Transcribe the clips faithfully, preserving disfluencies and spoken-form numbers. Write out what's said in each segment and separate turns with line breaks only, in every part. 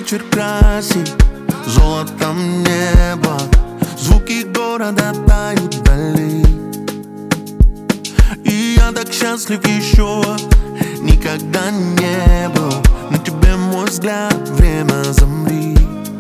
вечер красит золотом небо, звуки города тают вдали. И я так счастлив еще никогда не был. На тебе мой взгляд, время замри.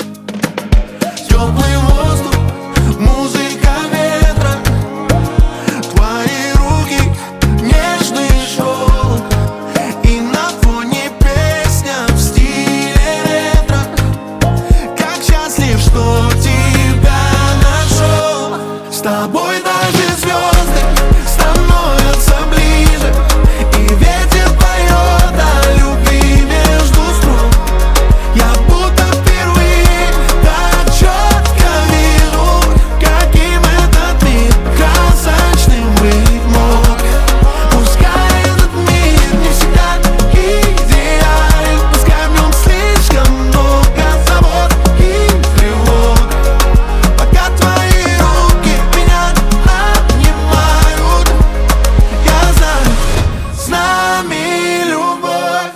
Теплый воздух, музыка ветра, твои руки, нежный шелк. И на фоне песня в стиле ретро. Как счастлив, что тебя нашел. С тобой даже звезды становятся ближе, и ветер поет о любви между строк. Я будто впервые так четко вижу, каким этот мир красочным быть мог. Пускай этот мир не всегда идеален, пускай в нем слишком много забот и тревог. Пока твои руки меня обнимают, я знаю, с нами любовь.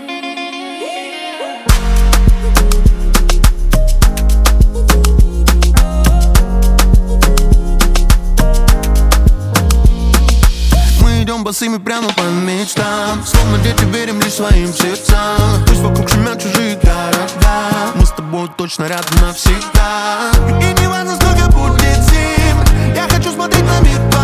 Мы идем босыми прямо по мечтам, словно дети верим лишь своим сердцам. Пусть вокруг шумят чужие города, мы с тобой точно рядом навсегда. И не важно, сколько будет зим, я хочу смотреть на мир